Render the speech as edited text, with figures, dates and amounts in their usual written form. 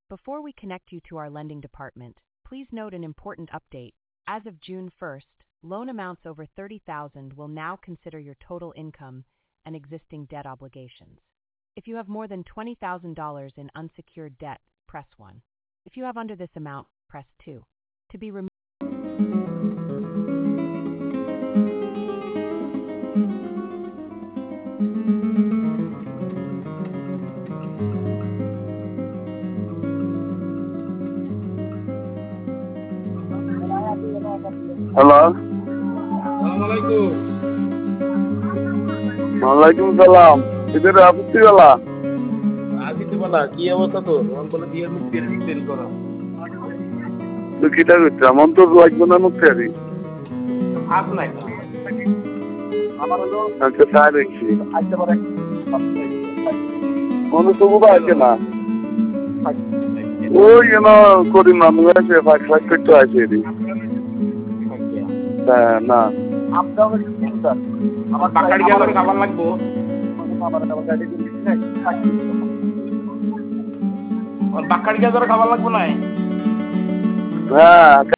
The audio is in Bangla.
Before we connect you to our lending department, please note an important update. As of June 1st, loan amounts over $30,000 will now consider your total income and existing debt obligations. If you have more than $20,000 in unsecured debt, press 1. If you have under this amount, press 2. To be removed. Hello, আসসালামালাইকুম। ওয়ালাইকুম সালাম। এদের আপত্তি গলা আজিতে বলা কি অবস্থা তোর? আমার বলে বিয়ের মুখ দেরি করা। তুই কিটা করছিস? আমার তো লাগবে না মুখ ফেরি। আস নাই আচ্ছা তাই দেখছি কোনো সুবিধা আছে না। ওই যেন করি মানুষ আছে ফাঁক ফাঁক করতে আছে না আমার বাকাড়ি গেলে খাবার লাগবো। বাকাড়ি গেলে খাবার লাগবো না। হ্যাঁ।